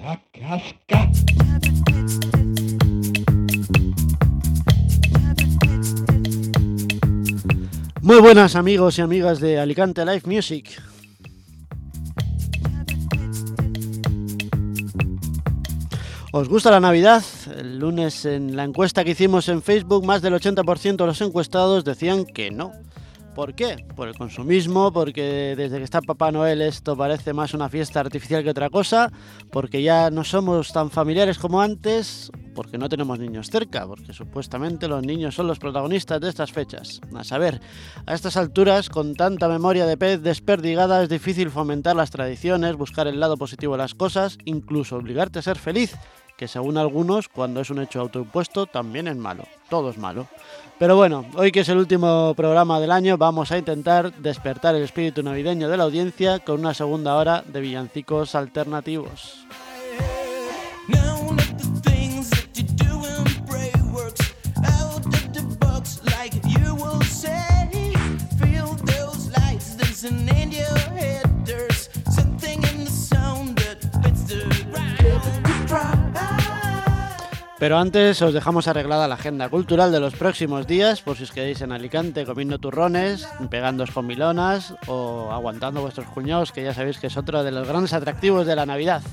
Muy buenas amigos y amigas de Alicante Live Music. ¿Os gusta la Navidad? El lunes en la encuesta que hicimos en Facebook, más del 80% de los encuestados decían que no. ¿Por qué? Por el consumismo, porque desde que está Papá Noel esto parece más una fiesta artificial que otra cosa, porque ya no somos tan familiares como antes, porque no tenemos niños cerca, porque supuestamente los niños son los protagonistas de estas fechas. A saber, a estas alturas, con tanta memoria de pez desperdigada, es difícil fomentar las tradiciones, buscar el lado positivo de las cosas, incluso obligarte a ser feliz, que según algunos, cuando es un hecho autoimpuesto, también es malo. Todo es malo. Pero bueno, hoy que es el último programa del año, vamos a intentar despertar el espíritu navideño de la audiencia con una segunda hora de villancicos alternativos. Pero antes os dejamos arreglada la agenda cultural de los próximos días, por si os quedáis en Alicante comiendo turrones, pegándoos con milonas o aguantando vuestros cuñados, que ya sabéis que es otro de los grandes atractivos de la Navidad.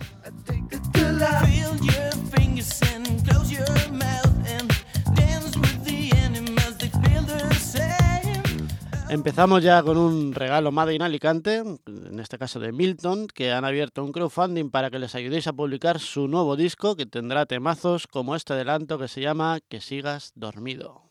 Empezamos ya con un regalo Made in Alicante, en este caso de Milton, que han abierto un crowdfunding para que les ayudéis a publicar su nuevo disco, que tendrá temazos como este adelanto que se llama Que sigas dormido.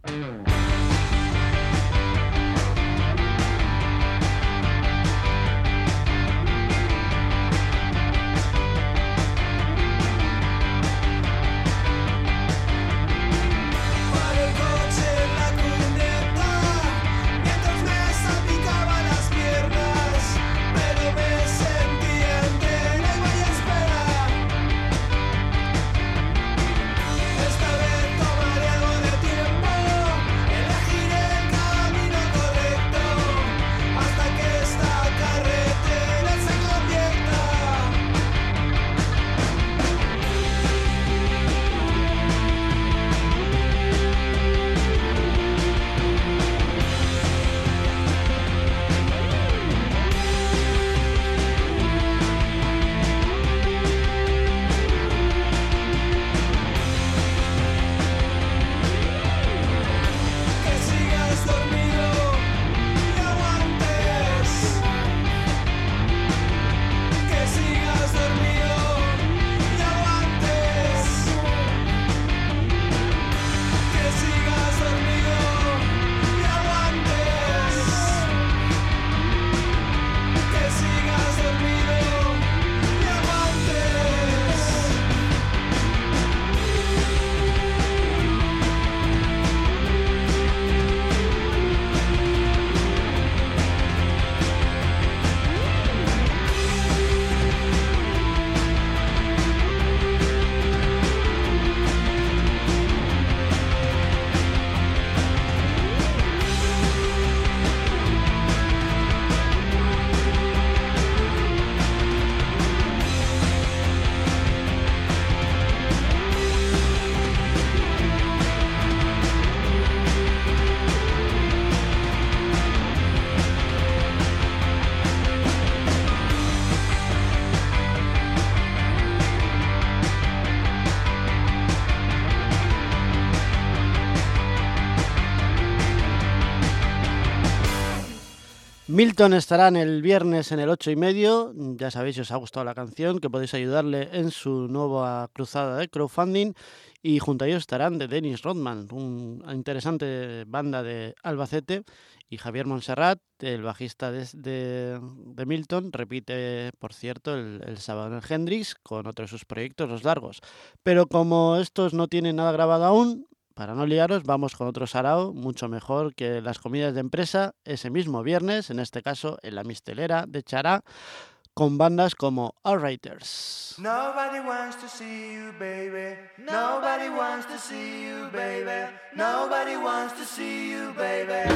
Milton estarán el viernes en el 8:30, ya sabéis si os ha gustado la canción, que podéis ayudarle en su nueva cruzada de crowdfunding, y junto a ellos estarán The Dennis Rodman, una interesante banda de Albacete, y Javier Montserrat, el bajista de Milton, repite, por cierto, el sábado en Hendrix con otro de sus proyectos, Los Largos. Pero como estos no tienen nada grabado aún, para no liaros, vamos con otro sarao, mucho mejor que las comidas de empresa, ese mismo viernes, en este caso en la Mistelera de Chará, con bandas como Outrighers. Nobody wants to see you, baby. Nobody wants to see you, baby. Nobody wants to see you, baby.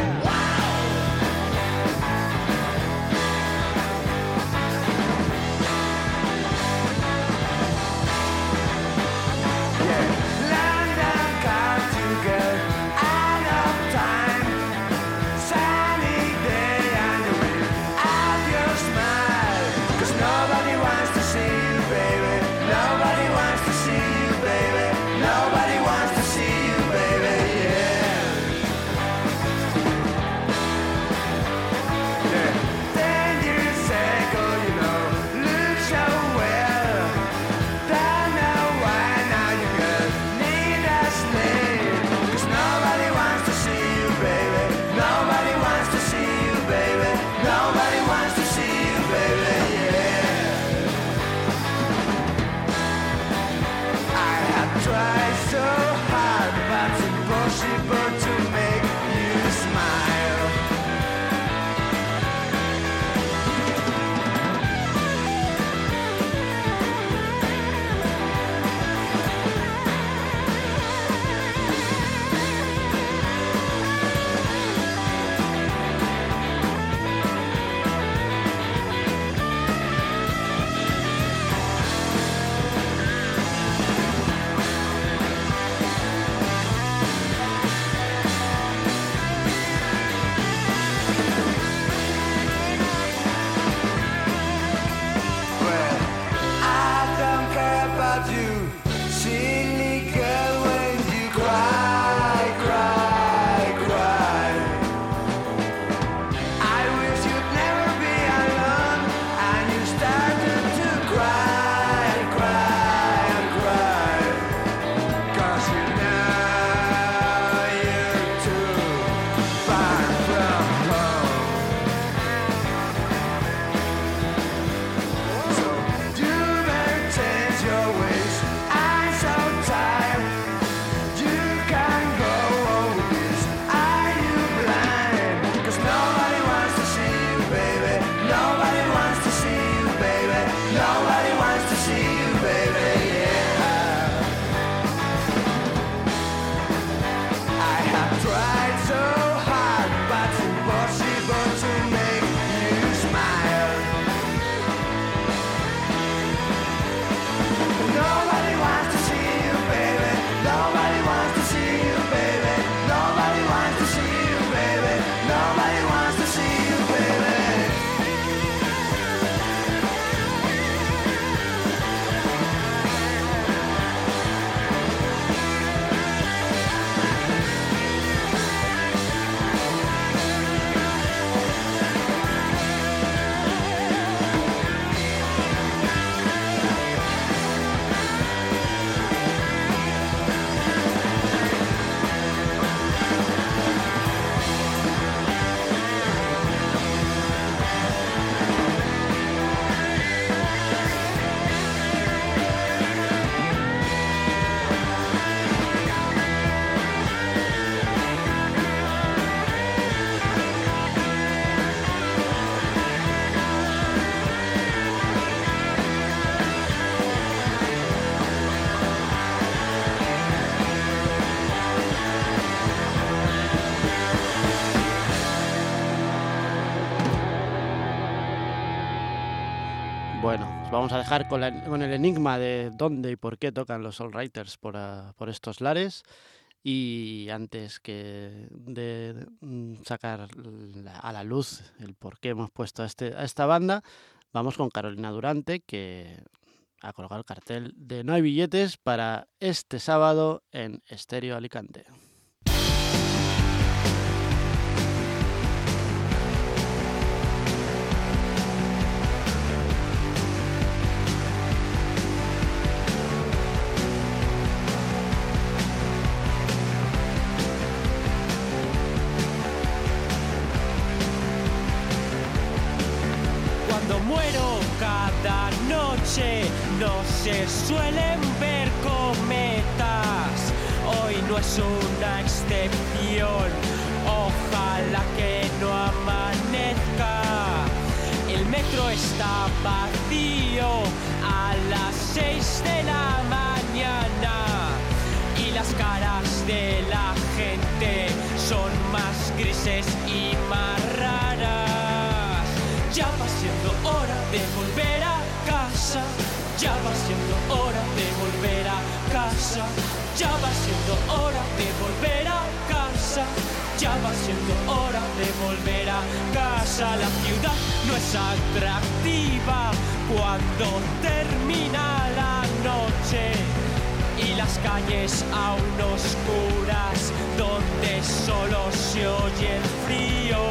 about you. Silly girl, when you cry, cry, cry. I wish you'd never be alone, and you started to cry, cry, cry. 'Cause you know you're too far from home. So you better change your ways. I'm so tired. You can't go on with this. Are you blind? 'Cause nobody wants to see you, baby. Nobody wants to see you, baby. Nobody wants to see you, baby. Yeah. I have tried so hard, but it's impossible to make you smile. Nobody wants to see you, baby. Nobody wants to see you, baby. Nobody wants to see you, baby. Nobody wants to see you, baby. Bueno, os vamos a dejar con el enigma de dónde y por qué tocan los All Righters por estos lares. Y antes que de sacar a la luz el por qué hemos puesto a esta banda, vamos con Carolina Durante, que ha colgado el cartel de No hay billetes para este sábado en Estéreo Alicante. Cuando muero cada noche no se suelen ver cometas. Hoy no es una excepción, ojalá que no amanezca. El metro está vacío a las 6 de la mañana y las caras de la gente son más grises y más raras. Ya va siendo hora de volver a casa. Ya va siendo hora de volver a casa. Ya va siendo hora de volver a casa. Ya va siendo hora de volver a casa. La ciudad no es atractiva cuando termina la noche y las calles aún oscuras donde solo se oye el frío.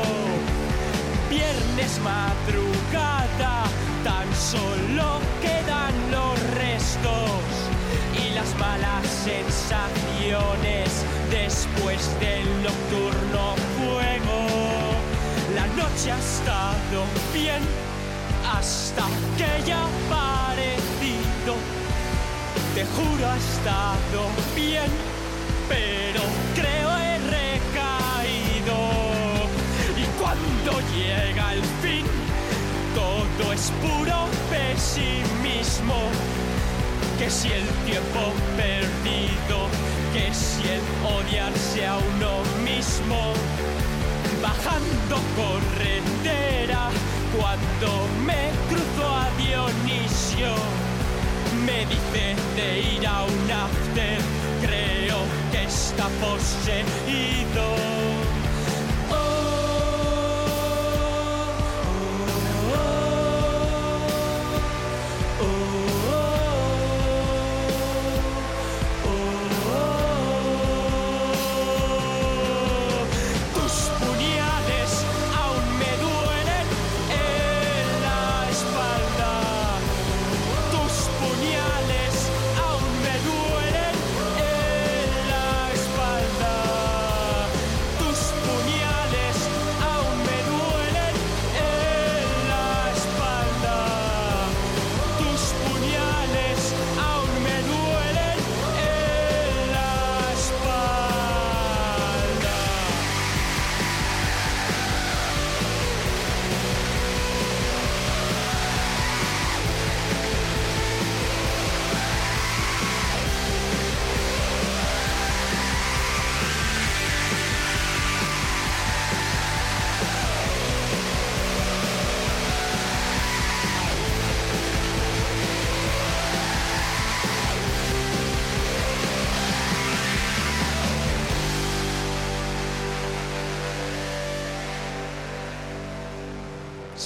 Viernes madrugada, tan solo quedan los restos y las malas sensaciones después del nocturno fuego. La noche ha estado bien hasta que ya ha parecido. Te juro ha estado bien, pero creo he recaído. Y cuando llega el fin, todo es puro pesimismo. Que si el tiempo perdido, que si el odiarse a uno mismo. Bajando corredera, cuando me cruzo a Dionisio, me dice de ir a un after, creo que está poseído.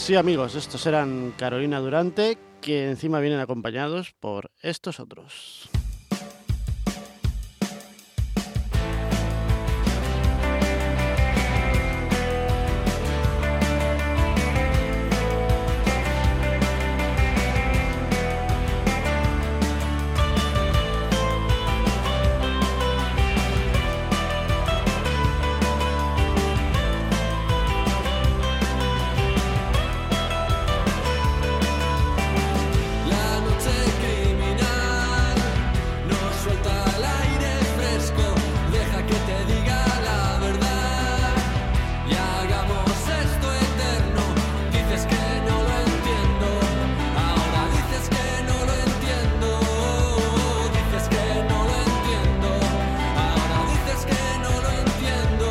Sí, amigos, estos eran Carolina Durante, que encima vienen acompañados por estos otros. La noche criminal nos suelta al aire fresco, deja que te diga la verdad y hagamos esto eterno. Dices que no lo entiendo, ahora dices que no lo entiendo, dices que no lo entiendo, ahora dices que no lo entiendo.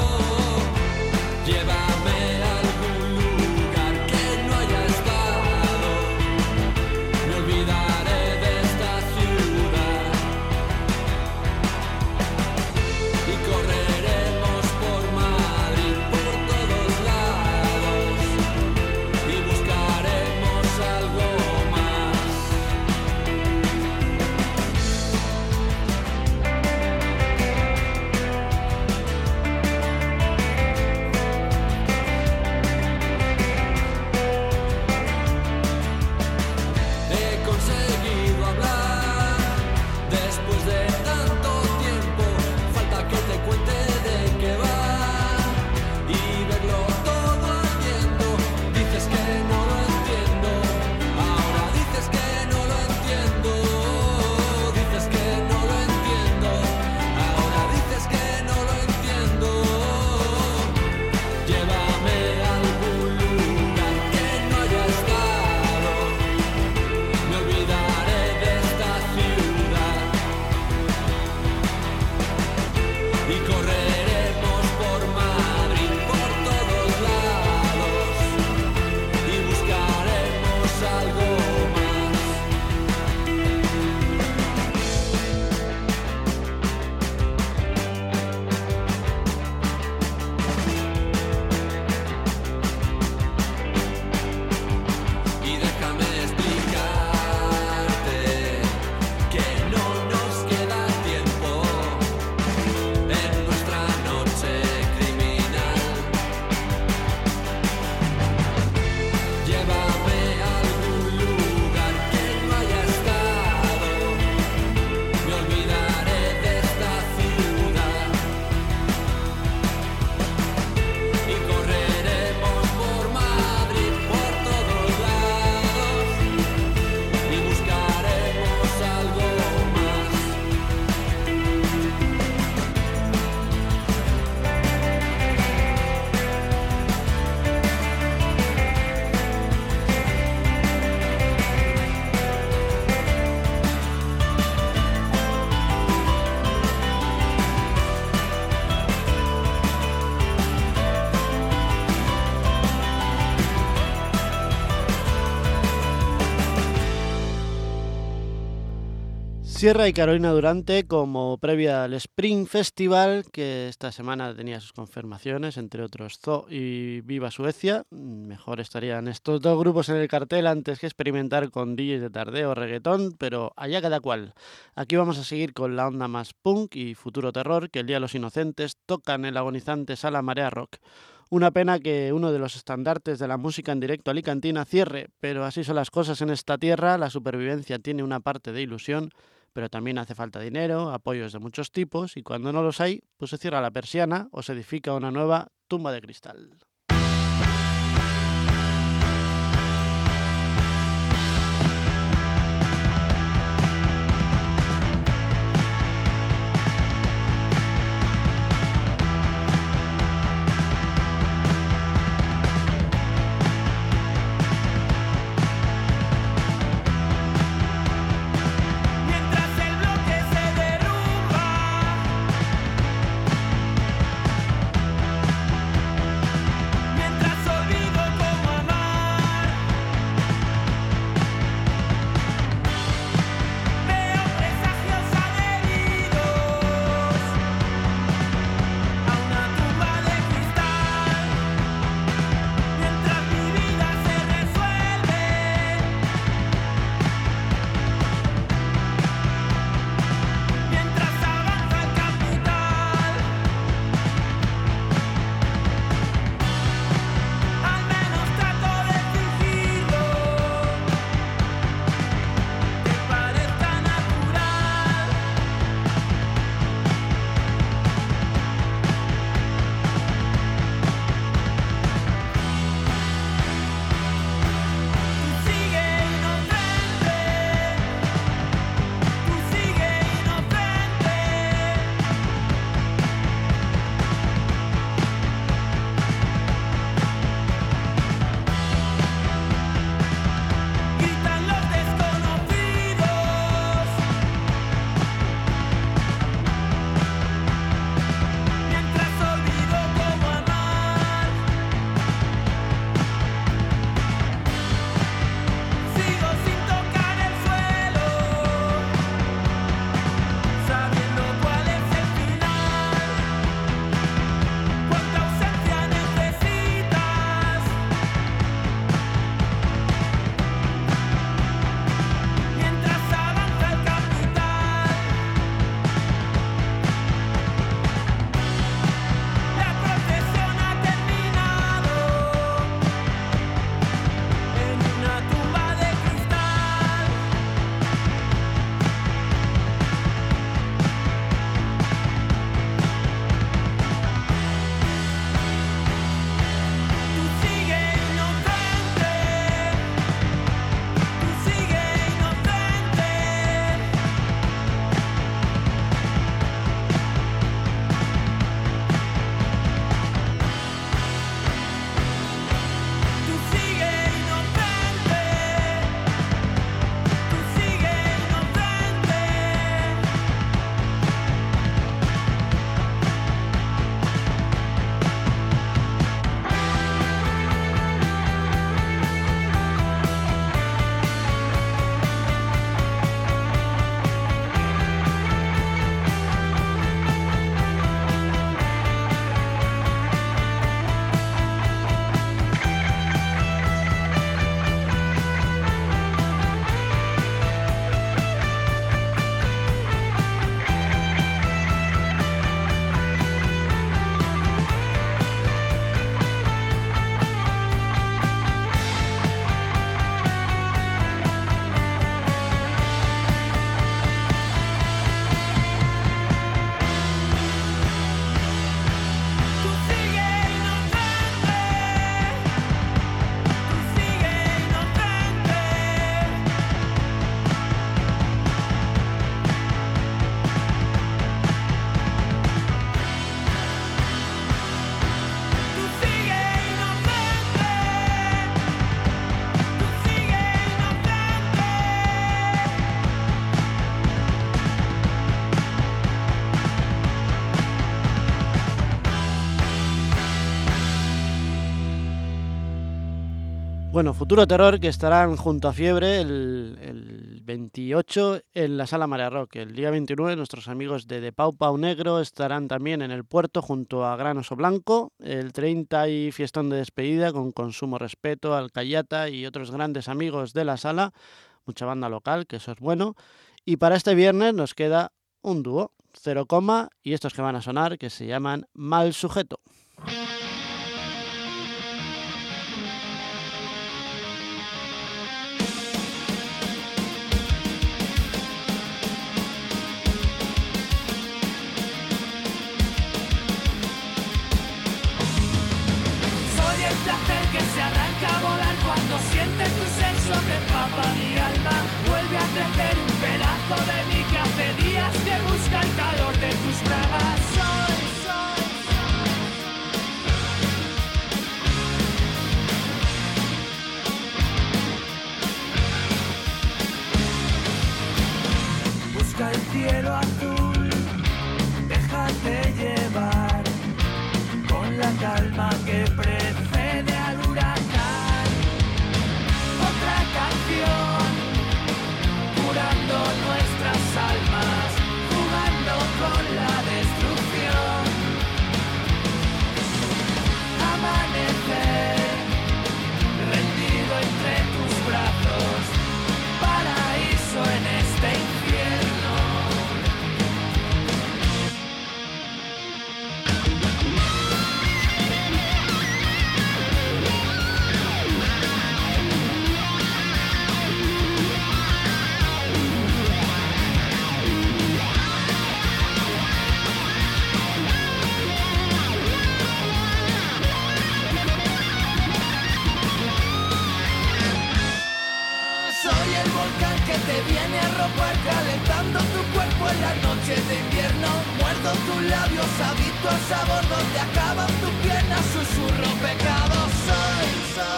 Llévame a algún lugar que no haya estado, me olvidaré de esta ciudad y correremos por Madrid, por todos lados y buscaremos algo más. He conseguido hablar después de tanto tiempo, falta que te cuente de qué va y verlo todo ardiendo. Dices que no lo entiendo, ahora dices que no lo entiendo, dices que no lo entiendo, ahora dices que no lo entiendo. Llévame a algún lugar que no haya estado, me olvidaré de esta ciudad y correremos por Madrid, por todos lados y buscaremos algo más. Y déjame explicarte que no nos queda tiempo en nuestra noche criminal. Llévame a algún lugar que no haya estado, me olvidaré de esta ciudad y correremos por Madrid, por todos lados y buscaremos algo más. Sierra y Carolina Durante como previa al Spring Festival, que esta semana tenía sus confirmaciones, entre otros Zoo y Viva Suecia. Mejor estarían estos dos grupos en el cartel antes que experimentar con DJs de tardeo o reggaetón, pero allá cada cual. Aquí vamos a seguir con la onda más punk y futuro terror que el Día de los Inocentes tocan el agonizante Sala Marea Rock. Una pena que uno de los estandartes de la música en directo alicantina cierre, pero así son las cosas en esta tierra. La supervivencia tiene una parte de ilusión, pero también hace falta dinero, apoyos de muchos tipos, y cuando no los hay, pues se cierra la persiana o se edifica una nueva tumba de cristal. Mientras el bloque se derrumba, Bueno, Futuro Terror, que estarán junto a Fiebre el 28 en la Sala Marea Rock. El día 29 nuestros amigos de Pau Pau Negro estarán también en el Puerto junto a Gran Oso Blanco. El 30 hay fiestón de despedida con Consumo Respeto, Alcayata y otros grandes amigos de la sala. Mucha banda local, que eso es bueno. Y para este viernes nos queda un dúo, Cero Coma, y estos que van a sonar, que se llaman Mal Sujeto. Soy el placer que se arranca a volar cuando siente tu sexo que empapa mi alma. Vuelve a crecer un pedazo de mí que hace días que busca el calor de tus bragas. Busca el cielo azul, déjate llevar con la calma que precede al huracán. Otra canción, curando nuestras almas, jugando con la destrucción. Amanecer, rendido entre tus brazos, paraíso en este infierno. Soy el volcán que te viene a ropar, calentando tu cuerpo en las noches de invierno. Muerdo tus labios, habito al sabor donde acaban tus piernas, susurro pecado. Soy.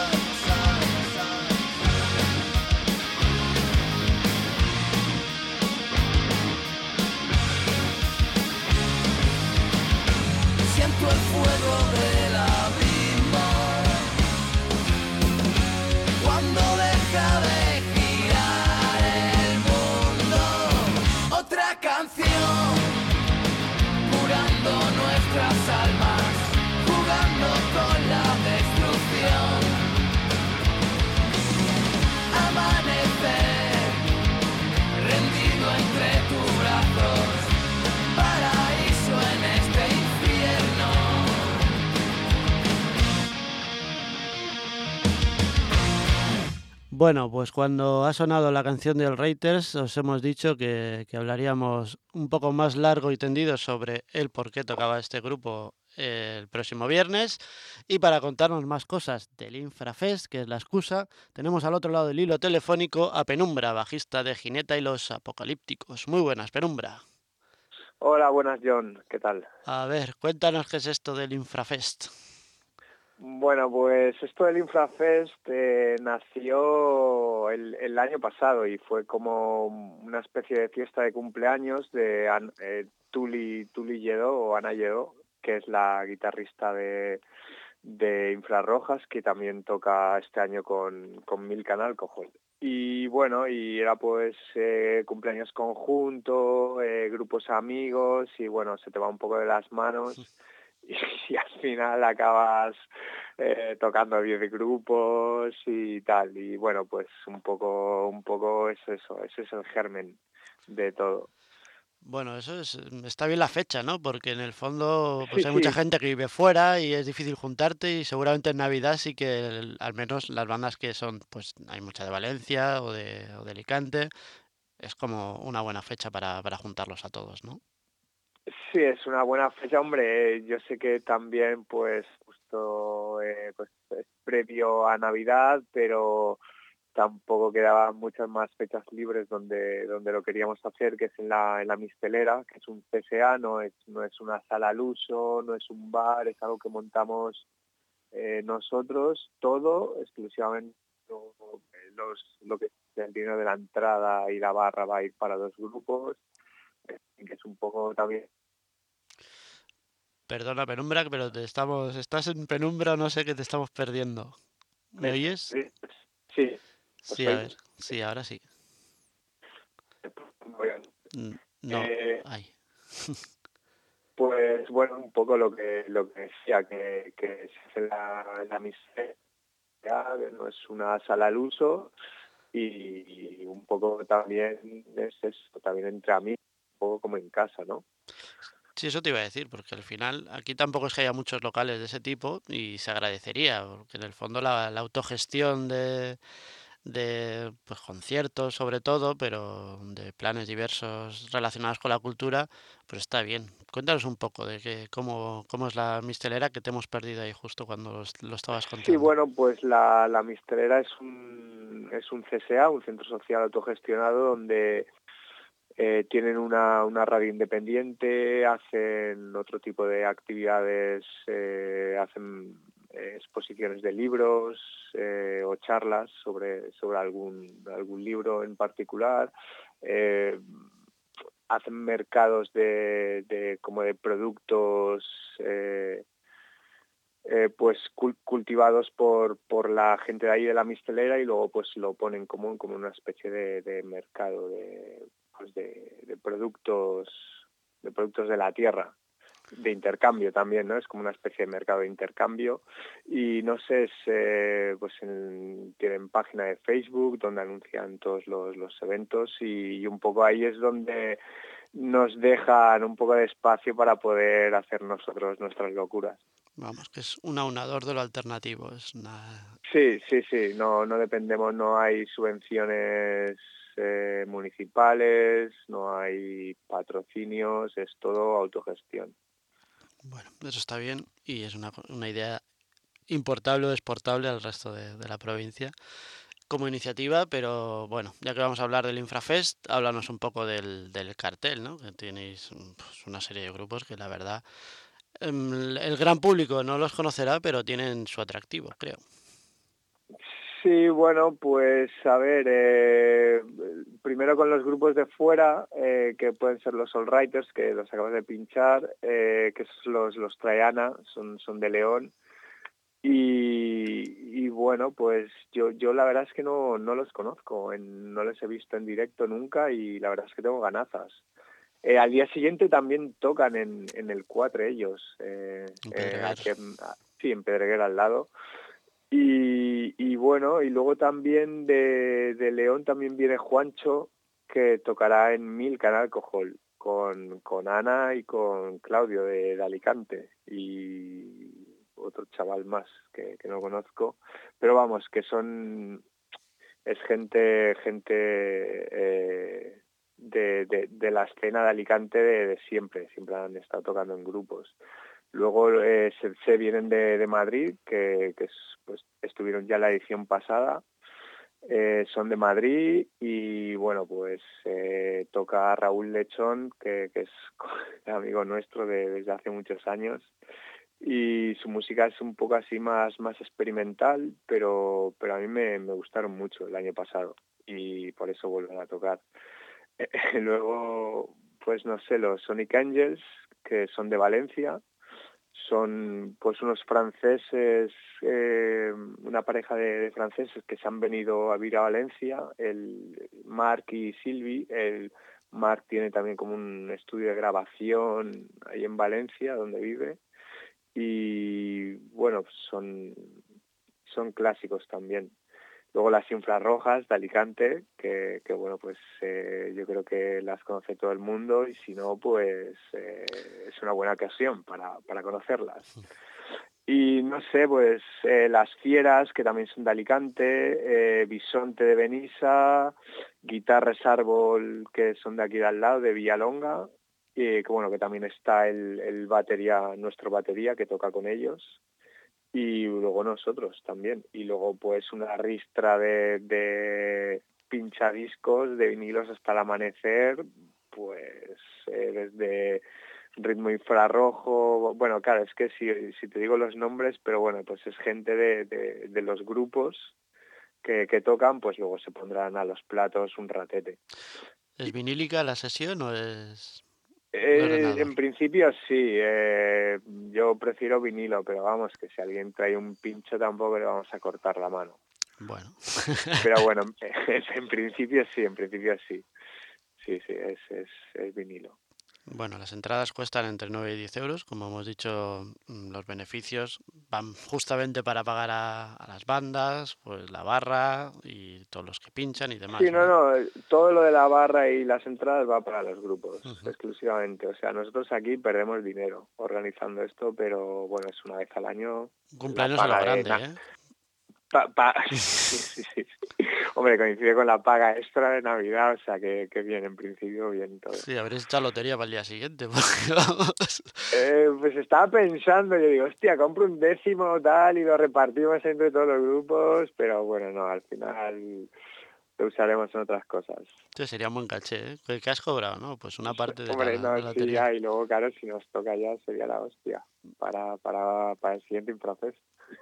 Siento el fuego del abismo cuando deja de girar el mundo. Otra canción, curando nuestras almas, jugando con la destrucción. Amanecer, rendido entre tus brazos, paraíso en este infierno. Bueno, pues cuando ha sonado la canción del Reuters os hemos dicho que hablaríamos un poco más largo y tendido sobre el por qué tocaba este grupo el próximo viernes. Y para contarnos más cosas del Infrafest, que es la excusa, tenemos al otro lado del hilo telefónico a Penumbra, bajista de Gineta y los Apocalípticos. Muy buenas, Penumbra. Hola, buenas John, ¿qué tal? A ver, cuéntanos qué es esto del Infrafest. Bueno, pues esto del Infrafest nació el año pasado y fue como una especie de fiesta de cumpleaños de Tuli Lledó o Ana Lledó, que es la guitarrista de Infrarrojas, que también toca este año con Milkan Alcohol. Y bueno, y era pues cumpleaños conjunto, grupos amigos, y bueno, se te va un poco de las manos y al final acabas tocando 10 grupos y tal. Y bueno, pues un poco es eso, ese es el germen de todo. Bueno, está bien la fecha, ¿no? Porque en el fondo pues Sí, hay mucha sí. gente que vive fuera y es difícil juntarte y seguramente en Navidad sí que al menos las bandas que son, pues hay mucha de Valencia o de Alicante, es como una buena fecha para juntarlos a todos, ¿no? Sí, es una buena fecha, hombre. Yo sé que también, pues, justo pues, es previo a Navidad, pero tampoco quedaban muchas más fechas libres donde lo queríamos hacer, que es en la Mistelera, que es un CSA, no es una sala al uso, no es un bar, es algo que montamos nosotros, todo exclusivamente lo que es el dinero de la entrada y la barra va a ir para 2 grupos, que es un poco también. Perdona, Penumbra, pero estás en penumbra, no sé qué te estamos perdiendo. ¿Me oyes? Sí, sí. Sí, Os a oigo. ver. Sí, ahora sí. Bueno, No. eh, Ay. pues bueno, un poco lo que decía, que se hace la miseria, que no es una sala al uso, y un poco también es eso, también entre amigos, un poco como en casa, ¿no? Sí, eso te iba a decir, porque al final aquí tampoco es que haya muchos locales de ese tipo y se agradecería, porque en el fondo la autogestión de pues, conciertos sobre todo, pero de planes diversos relacionados con la cultura, pues está bien. Cuéntanos un poco de cómo es la mistelera que te hemos perdido ahí justo cuando lo estabas Sí, contando. bueno, pues la Mistrera es un CSA, un centro social autogestionado, donde tienen una radio independiente, hacen otro tipo de actividades, hacen exposiciones de libros o charlas sobre algún libro en particular. eh, Hacen mercados como de productos pues cultivados por la gente de ahí de la mistelera, y luego pues lo ponen como una especie de mercado pues de productos de la tierra, de intercambio también, ¿no? Es como una especie de mercado de intercambio. Y no sé, pues tienen página de Facebook donde anuncian todos los eventos, y un poco ahí es donde nos dejan un poco de espacio para poder hacer nosotros nuestras locuras. Vamos, que es un aunador de lo alternativo, es una... Sí, sí, sí, no dependemos, no hay subvenciones municipales, no hay patrocinios, es todo autogestión. Bueno, eso está bien y es una idea importable o exportable al resto de la provincia como iniciativa, pero bueno, ya que vamos a hablar del Infrafest, háblanos un poco del cartel, ¿no? Que tenéis pues, una serie de grupos que la verdad el gran público no los conocerá, pero tienen su atractivo, creo. Sí, bueno, pues a ver, primero con los grupos de fuera, que pueden ser los All Writers, que los acabas de pinchar, que son los Traiana, son de León. Y bueno, pues yo la verdad es que no los conozco, no los he visto en directo nunca, y la verdad es que tengo ganazas. Al día siguiente también tocan en el Cuatre ellos, En Pedreguer. aquí sí, en Pedreguer al lado. Y bueno, y luego también de León también viene Juancho, que tocará en Milcar Alcohol con Ana y con Claudio de Alicante, y otro chaval más que no conozco, pero vamos, que es gente de la escena de Alicante de siempre han estado tocando en grupos. Luego se vienen de Madrid, pues estuvieron ya la edición pasada, son de Madrid, y bueno, pues toca Raúl Lechón, que es amigo nuestro desde hace muchos años, y su música es un poco así más experimental, pero a mí me gustaron mucho el año pasado, y por eso vuelven a tocar. Luego, pues no sé, los Sonic Angels, que son de Valencia, son pues unos franceses, una pareja de franceses que se han venido a vivir a Valencia, el Marc y Sylvie. El Marc tiene también como un estudio de grabación ahí en Valencia, donde vive, y bueno, son clásicos también. Luego las infrarrojas de Alicante, que bueno, pues yo creo que las conoce todo el mundo, y si no, pues es una buena ocasión para conocerlas. Y no sé, pues las Fieras, que también son de Alicante, Bisonte de Benissa, Guitarras Árbol, que son de aquí de al lado, de Villalonga, y que bueno, que también está el batería, nuestro batería, que toca con ellos, y luego nosotros también. Y luego pues una ristra de pinchadiscos, de vinilos hasta el amanecer, pues desde Ritmo Infrarrojo. Bueno, claro, es que si te digo los nombres, pero bueno, pues es gente de los grupos que tocan, pues luego se pondrán a los platos un ratete. ¿Es vinílica la sesión o es...? ordenador. En principio sí, yo prefiero vinilo, pero vamos, que si alguien trae un pincho tampoco le vamos a cortar la mano. Bueno, Pero bueno, en principio sí, en principio sí. Sí, sí, es vinilo. bueno, las entradas cuestan entre 9 y 10 euros. Como hemos dicho, los beneficios van justamente para pagar a las bandas, pues la barra y todos los que pinchan y demás, Sí, no, ¿no? no, todo lo de la barra y las entradas va para los grupos, exclusivamente. O sea, nosotros aquí perdemos dinero organizando esto, pero bueno, es una vez al año Un la cumpleaños a lo paga de... grande, ¿eh? Sí, sí, sí. Hombre, coincide con la paga extra de Navidad, o sea que bien, en principio bien todo. Sí, habréis echado lotería para el día siguiente, porque vamos. Pues estaba pensando, yo digo, hostia, compro un décimo tal y lo repartimos entre todos los grupos, pero bueno, no, al final lo usaremos en otras cosas. Este sería un buen caché, ¿eh? ¿Qué has cobrado, no? Pues una parte de Hombre, la no, sí, lotería. ya, y luego, claro, si nos toca ya sería la hostia para el siguiente Infrafest.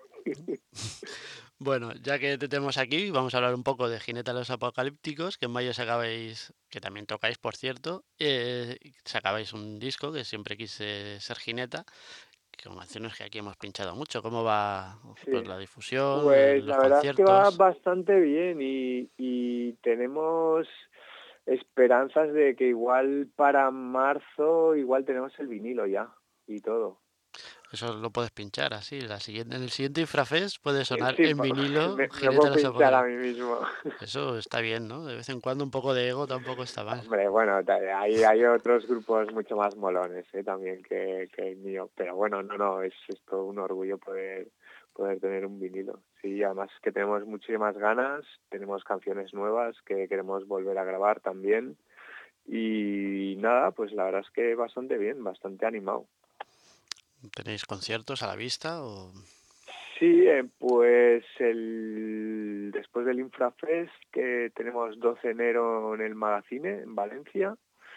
Bueno, ya que te tenemos aquí, vamos a hablar un poco de Jineta de los Apocalípticos, que en mayo sacabais, que también tocáis, por cierto, sacabais un disco que siempre quise ser Jineta, que con canciones que aquí hemos pinchado mucho. ¿Cómo va pues Sí, la difusión, pues los la verdad es que va conciertos? bastante bien y tenemos esperanzas de que igual para marzo igual tenemos el vinilo ya y todo. Eso lo puedes pinchar así. En el siguiente Infrafest puede sonar Sí, en vinilo me Jineta puedo de los pinchar a Apocalípticos. mí mismo. Eso está bien, ¿no? De vez en cuando un poco de ego tampoco está mal. Hombre, bueno, hay otros grupos mucho más molones también que el mío, pero bueno, no, es todo un orgullo poder tener un vinilo. Sí, además que tenemos muchísimas ganas, tenemos canciones nuevas que queremos volver a grabar también y nada, pues la verdad es que bastante bien, bastante animado. ¿Tenéis conciertos a la vista o...? Sí, pues después del Infrafest, que tenemos 12 de enero en el Magazine, en Valencia,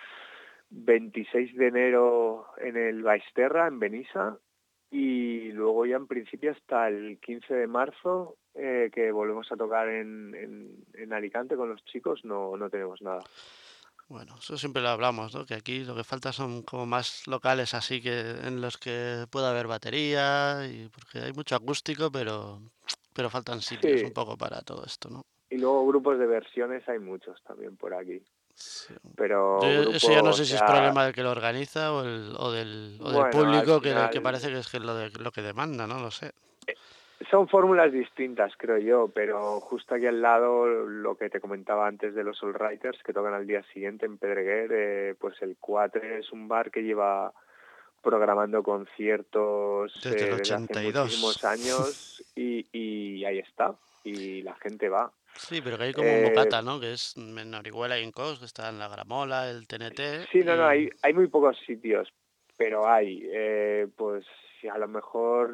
26 de enero en el Baisterra, en Benissa, y luego ya en principio hasta el 15 de marzo, que volvemos a tocar en Alicante con los chicos, no tenemos nada. Bueno, eso siempre lo hablamos, ¿no? Que aquí lo que falta son como más locales así que en los que pueda haber batería y porque hay mucho acústico, pero faltan sitios un Sí, poco para todo esto, ¿no? y luego grupos de versiones hay muchos también por aquí, Sí. pero Eso ya no grupo, o sé si es sea, problema del que lo organiza o del bueno, al público que final parece que es que lo que demanda, ¿no? Lo sé. son fórmulas distintas, creo yo, pero justo aquí al lado, lo que te comentaba antes de los All Writers, que tocan al día siguiente en Pedreguer, pues el Cuatre es un bar que lleva programando conciertos Desde el desde hace 82. muchísimos años y ahí está, y la gente va. Sí, pero que hay como un Eh, bocata, ¿no? Que es en Orihuela y en Cos, que está en la Gramola, el TNT sí, no, y... hay muy pocos sitios, pero hay, pues si a lo mejor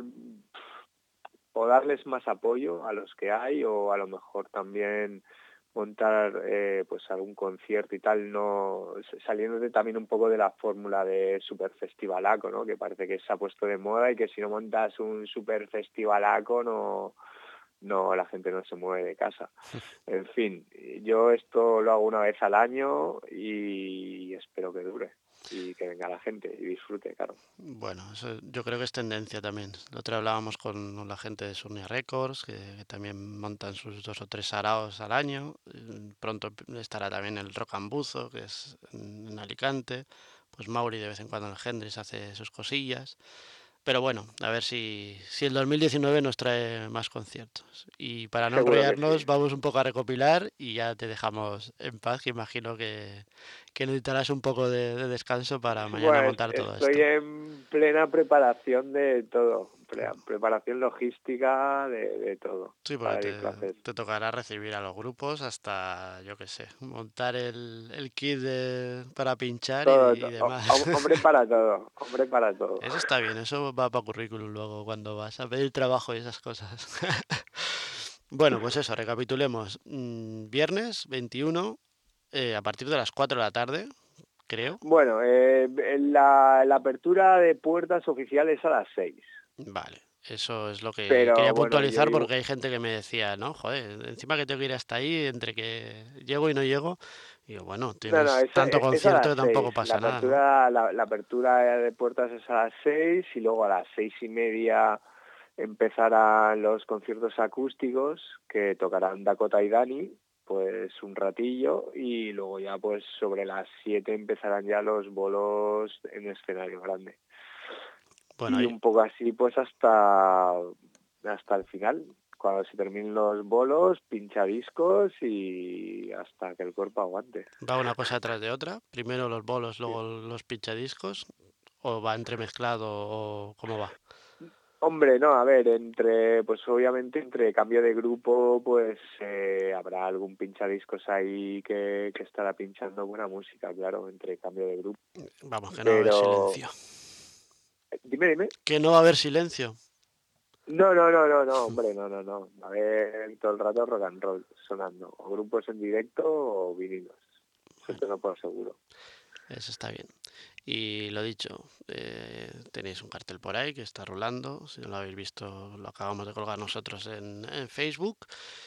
o darles más apoyo a los que hay o a lo mejor también montar pues algún concierto y tal, no saliéndote también un poco de la fórmula de super festivalaco, ¿no? Que parece que se ha puesto de moda y que si no montas un super festivalaco no la gente no se mueve de casa. En fin, yo esto lo hago una vez al año y espero que dure y que venga la gente y disfrute, claro. Bueno, eso yo creo que es tendencia también. La otra hablábamos con la gente de Surnia Records, que también montan sus 2 o 3 saraos al año. Pronto estará también el Rock and Buzo, que es en Alicante. Pues Mauri de vez en cuando en el Hendrix hace sus cosillas. Pero bueno, a ver si el 2019 nos trae más conciertos. Y para no Seguro que sí. enrollarnos, vamos un poco a recopilar y ya te dejamos en paz, que imagino que necesitarás un poco de descanso para mañana Bueno, montar todo estoy esto. en plena preparación de todo, preparación logística de todo Sí, porque para el Infrafest. te tocará recibir a los grupos hasta, yo qué sé, montar el kit para pinchar y demás. Hombre para todo. Eso está bien, eso va para currículum luego cuando vas a pedir trabajo y esas cosas. Bueno, pues eso, recapitulemos. Viernes 21, a partir de las 4 de la tarde, creo. Bueno, la apertura de puertas oficiales a las 6, Vale, eso es lo que quería pero bueno, yo puntualizar digo, porque hay gente que me decía, no, joder, encima que tengo que ir hasta ahí, entre que llego y no llego, Y bueno, No, tienes no, tanto es a concierto las que tampoco 6. pasa nada, ¿no? La apertura de puertas es a las 6 y luego a las 6:30 empezarán los conciertos acústicos que tocarán Dakota y Dani, pues un ratillo, y luego ya pues sobre las 7 empezarán ya los bolos en escenario grande. Bueno, Y y un poco así pues hasta el final. Cuando se terminen los bolos, pincha discos y hasta que el cuerpo aguante. va una cosa atrás de otra. Primero los bolos, Sí. luego los pinchadiscos. ¿O va entremezclado o cómo va? Hombre, no, a ver, pues obviamente entre cambio de grupo, pues habrá algún pinchadiscos ahí que estará pinchando buena música, claro, entre cambio de grupo. Vamos, que no va a haber Pero, silencio. dime. Que no va a haber silencio. No, hombre, no. A ver, todo el rato rock and roll sonando, o grupos en directo o vinilos. Eso te lo puedo aseguro. Eso está bien. Y lo dicho, tenéis un cartel por ahí que está rulando. Si no lo habéis visto, lo acabamos de colgar nosotros en Facebook.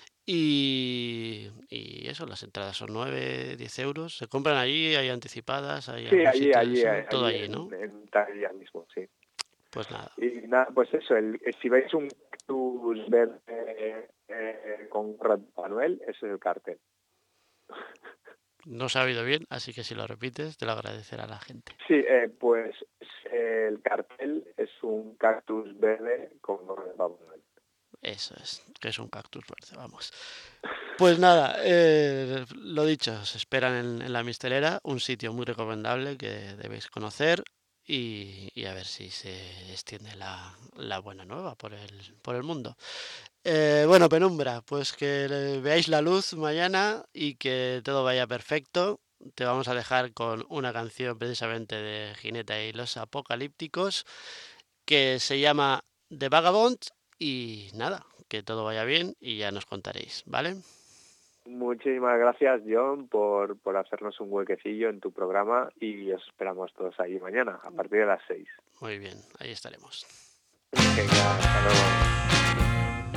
Y eso, las entradas son 9, 10 euros. Se compran allí, hay anticipadas, hay Sí, algún allí, sitio de eso. Todo allí allí, ¿no? en taquilla mismo, sí. Pues nada. Y nada, pues eso, si veis un cactus verde con Papá Noel, ese es el cartel. No se ha oído bien, así que si lo repites, te lo agradecerá la gente. Sí, pues el cartel es un cactus verde con gorro de Papá Noel. Eso es, que es un cactus verde, vamos. Pues nada, lo dicho, se esperan en la Mistelera, un sitio muy recomendable que debéis conocer y a ver si se extiende la buena nueva por el mundo. Bueno, Penumbra, pues que veáis la luz mañana y que todo vaya perfecto. Te vamos a dejar con una canción precisamente de Gineta y los Apocalípticos que se llama The Vagabond y nada, que todo vaya bien y ya nos contaréis, ¿vale? Muchísimas gracias, John, por hacernos un huequecillo en tu programa y os esperamos todos ahí mañana, a partir de las 6. Muy bien, ahí estaremos. Venga, hasta luego.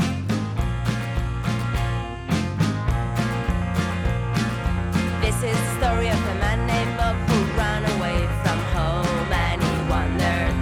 This is the story of a man named Bob who ran away from home and he wondered,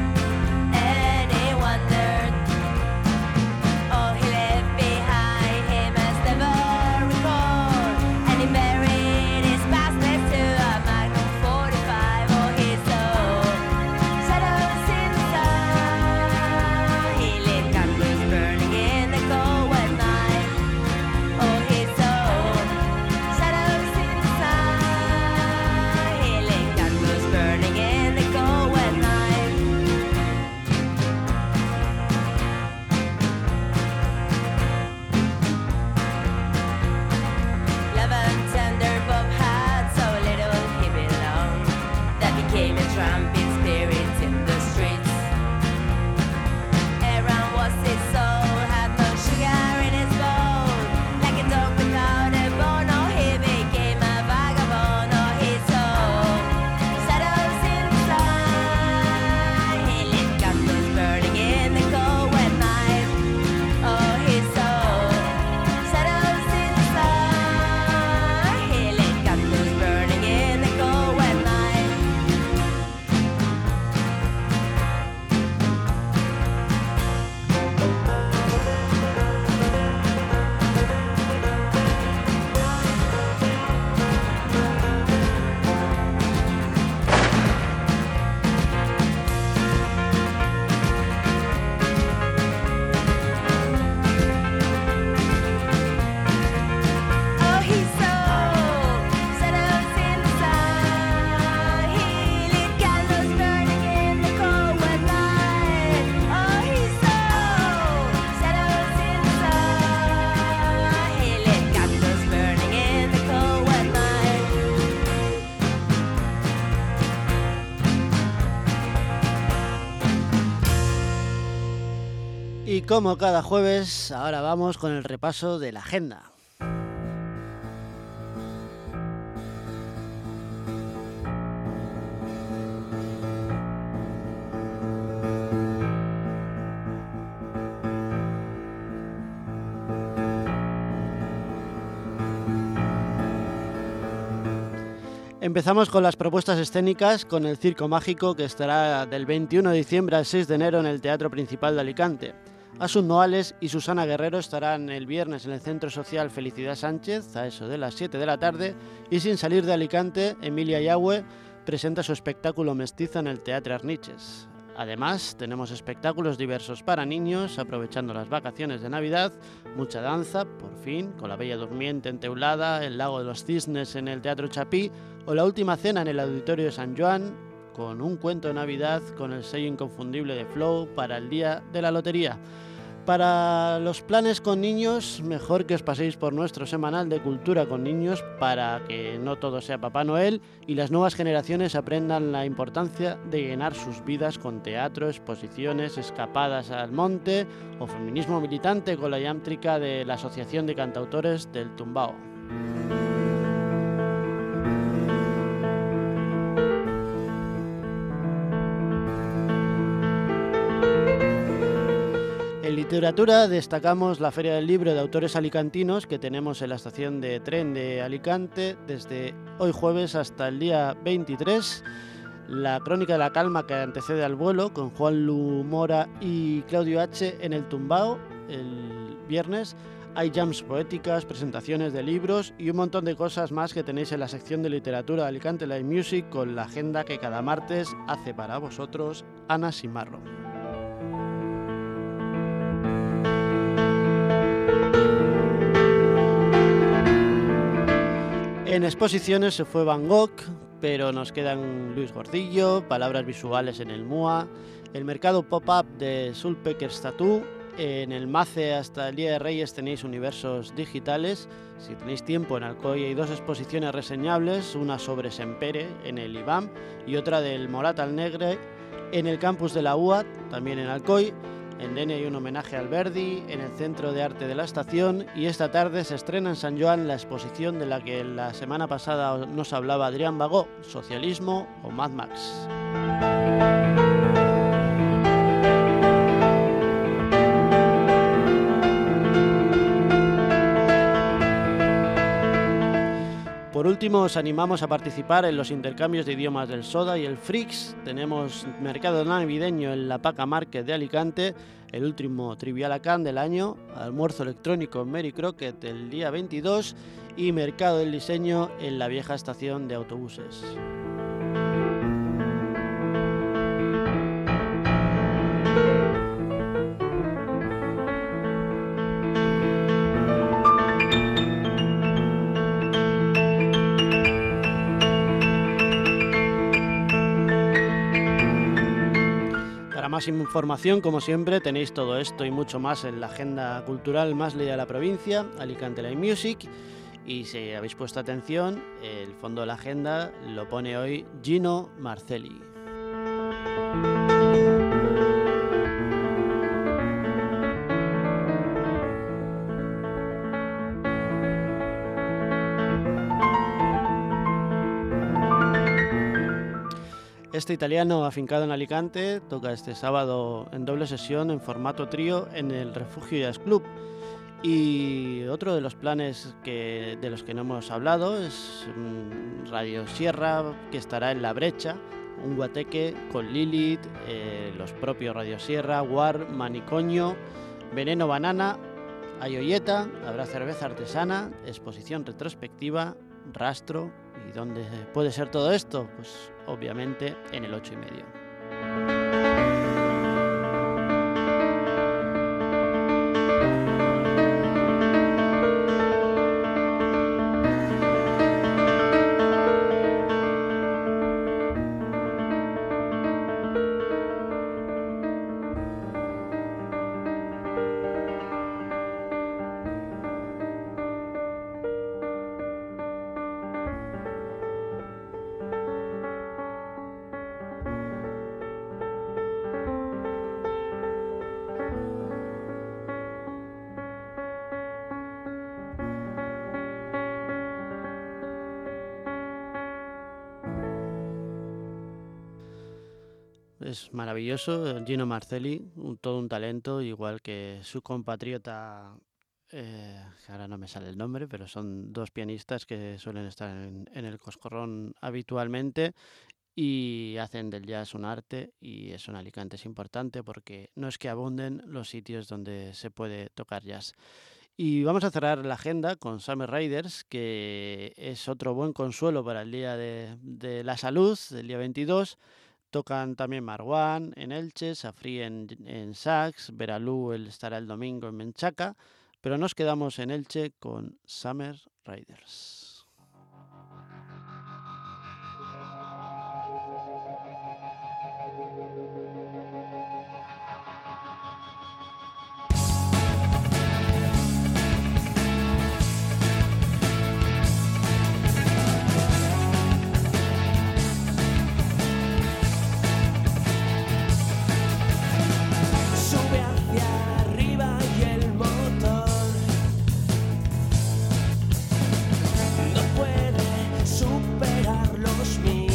all he left behind him has never recalled, and he buried his past next to a Magnum 45. Oh, his soul shadows in the sun. He lit candles burning in the cold wet night. Oh, his soul shadows in the sun. He lit candles burning in the cold wet night. Love and tender Bob had so little he belonged that became a tramping spirit in the streets. Aaron was his soul, had no sugar in his bowl, like a dog without a bone. Oh, he became a vagabond. Oh, his soul shadows in the sun. He lit candles burning in the cold wet night. Oh, his soul shadows in the sun. He lit candles burning in the cold wet night. Oh, his soul shadows in the sun. He lit candles burning in the cold wet night. Oh, his soul shadows in the sun. He lit candles burning in the cold wet night. Y como cada jueves, ahora vamos con el repaso de la agenda. Empezamos con las propuestas escénicas con el Circo Mágico, que estará del 21 de diciembre al 6 de enero en el Teatro Principal de Alicante. Asun Noales y Susana Guerrero estarán el viernes en el Centro Social Felicidad Sánchez a eso de las 7 de la tarde, y sin salir de Alicante, Emilia Yahue presenta su espectáculo Mestiza en el Teatre Arniches. Además, tenemos espectáculos diversos para niños, aprovechando las vacaciones de Navidad, mucha danza, por fin, con La Bella Durmiente en Teulada, El Lago de los Cisnes en el Teatro Chapí, o La Última Cena en el Auditorio de San Joan, con un cuento de Navidad con el sello inconfundible de Flow para el día de la lotería. Para los planes con niños, mejor que os paséis por nuestro semanal de cultura con niños para que no todo sea Papá Noel y las nuevas generaciones aprendan la importancia de llenar sus vidas con teatro, exposiciones, escapadas al monte o feminismo militante con la llámtrica de la Asociación de Cantautores del Tumbao. En literatura destacamos la Feria del Libro de Autores Alicantinos que tenemos en la estación de tren de Alicante desde hoy jueves hasta el día 23. La Crónica de la Calma que antecede al vuelo con Juan Lu Mora y Claudio H. en el Tumbao el viernes. Hay jams poéticas, presentaciones de libros y un montón de cosas más que tenéis en la sección de literatura de Alicante Live Music con la agenda que cada martes hace para vosotros Ana Simarro. En exposiciones se fue Van Gogh, pero nos quedan Luis Gordillo, palabras visuales en el MUA, el mercado pop-up de Sulpeckers Tattoo, en el MACE hasta el Día de Reyes tenéis universos digitales, si tenéis tiempo en Alcoy hay 2 exposiciones reseñables, una sobre Sempere en el IBAM y otra del Morat al Negre en el campus de la UAT, también en Alcoy. En Denia hay un homenaje al Verdi, en el Centro de Arte de la Estación, y esta tarde se estrena en San Joan la exposición de la que la semana pasada nos hablaba Adrián Bagó, Socialismo o Mad Max. Por último, os animamos a participar en los intercambios de idiomas del Soda y el Freaks. Tenemos mercado navideño en la Paca Market de Alicante, el último Trivialacán del año, almuerzo electrónico en Mary Crockett el día 22 y mercado del diseño en la vieja estación de autobuses. Más información, como siempre, tenéis todo esto y mucho más en la agenda cultural más leída de la provincia, Alicante Live Music. Y si habéis puesto atención, el fondo de la agenda lo pone hoy Gino Marcelli. Este italiano afincado en Alicante toca este sábado en doble sesión en formato trío en el Refugio Jazz Club. Y otro de los planes de los que no hemos hablado es Radio Sierra, que estará en La Brecha, un guateque con Lilith, los propios Radio Sierra, War, Manicoño, Veneno Banana, Ayoyeta, habrá cerveza artesana, exposición retrospectiva, Rastro. ¿Y dónde puede ser todo esto? Pues obviamente en el 8:30. Es maravilloso, Gino Marcelli, todo un talento, igual que su compatriota que ahora no me sale el nombre, pero son dos pianistas que suelen estar en el Coscorrón habitualmente y hacen del jazz un arte, y eso en Alicante es importante porque no es que abunden los sitios donde se puede tocar jazz. Y vamos a cerrar la agenda con Summer Riders, que es otro buen consuelo para el Día de la Salud, el día 22. Tocan también Marwan en Elche, Safri en Sax, Veralú estará el domingo en Menchaca, pero nos quedamos en Elche con Summer Riders. Sube hacia arriba y el motor no puede superar los 1000.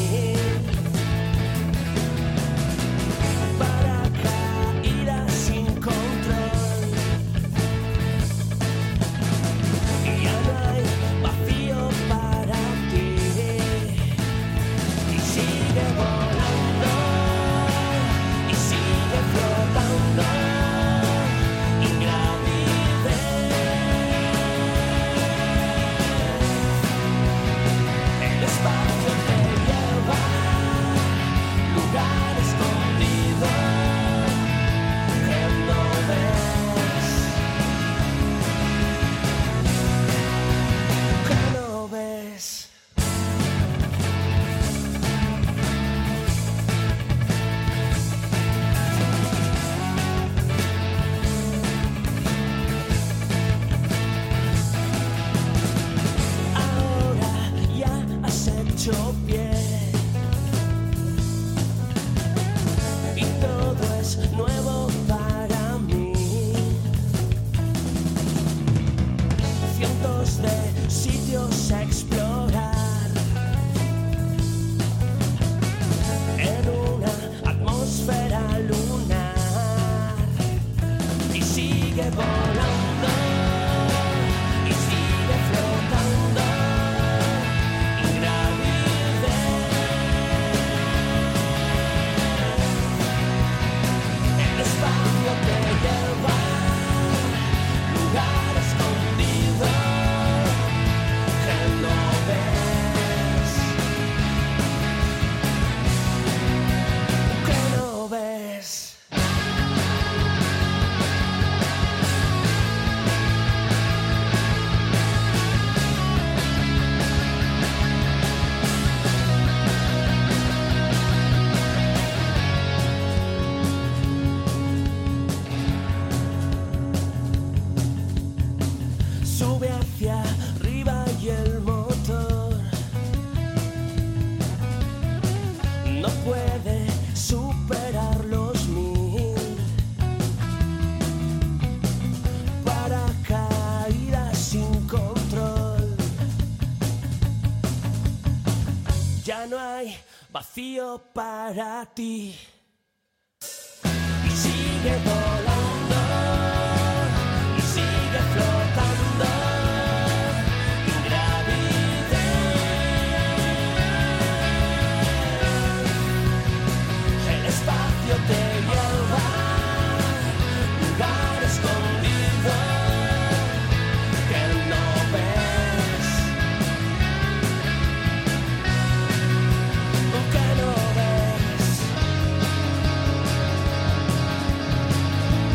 Para caídas sin control, y ya no hay vacío para ti, y sigue volando, y sigue flotando, ingravidez. El espacio te lleva lugar escondido que no ves, que no ves. Ahora ya has hecho pie y todo es nuevo para mí. Cientos de sitios a explorar en una atmósfera lunar, y sigue volando, y sigue flotando, ingravidez. El espacio te lleva lugar escondido que no ves, que no ves. Sube hacia arriba y el motor no puede superar los 1000. Para caídas sin control, ya no hay vacío para ti, y sigue volando, y sigue flotando, ingravidez. El espacio te lleva lugar escondido que no ves, que no ves.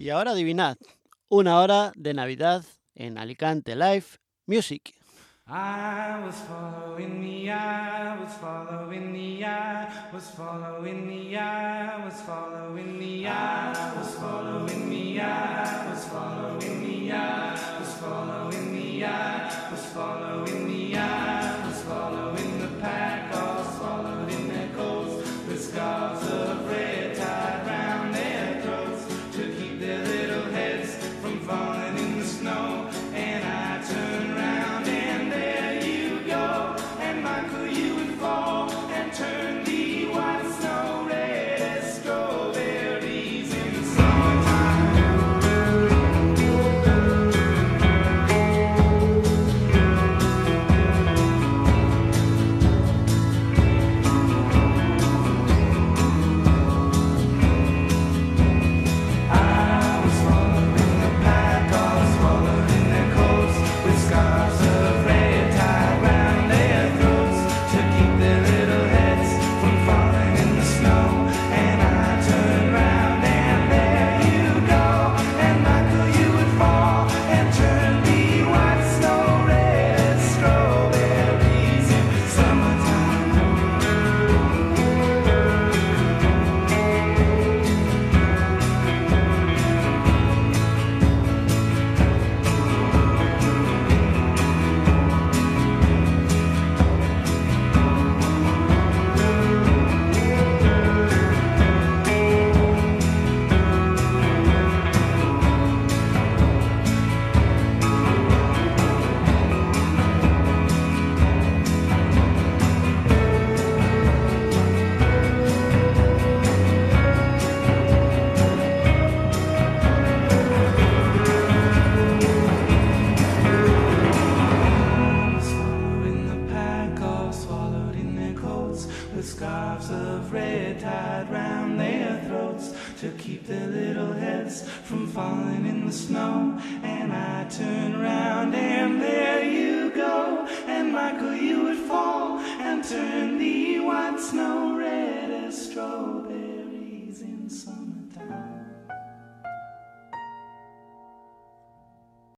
Y ahora adivinad, una hora de Navidad en Alicante Live Music. I was following the eye, was following the eye, was following the eye, was following the eye, was following the eye, was following the eye, was following the eye, was following the eye, was following the pack, all swallowed in their coats, with scarves of red tied round their throats to keep their little heads from falling in the snow. And I turned round and there you go, and Michael, you would fall and turn the white snow red as strawberries in the summertime. I was following the pack, all swallowed in their coats, with scarves of red tied round their throats to keep their little heads from falling in the snow. And I turned round and there you go, and Michael, you would fall and turn the white snow red as strawberries in summertime. Swallowing the pack, all swallowed in their coats, with scarves of red tied round their throats to keep their little heads from falling in the snow. And I turned round and there you go, and Michael, you would fall and turn